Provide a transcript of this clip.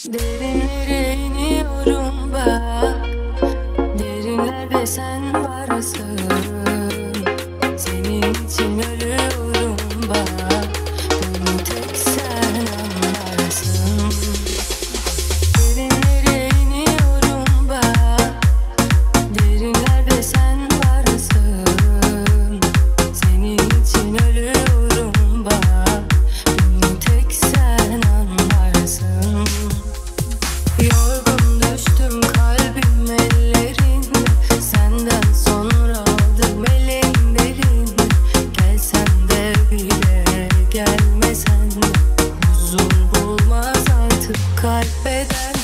Derinlere iniyorum bak, derinlerde sen varsın. Senin için ölüyorum bak, bunu tek sen anlarsın. Derinlere iniyorum bak, derinlerde sen varsın. Senin için ölüyorum bak, bunu tek sen anlarsın. Yorgun düştüm kalbim ellerinde, senden sonra aldım elimlerinde. Gelsen de bile gelmesen de huzur bulmaz artık kalp eder.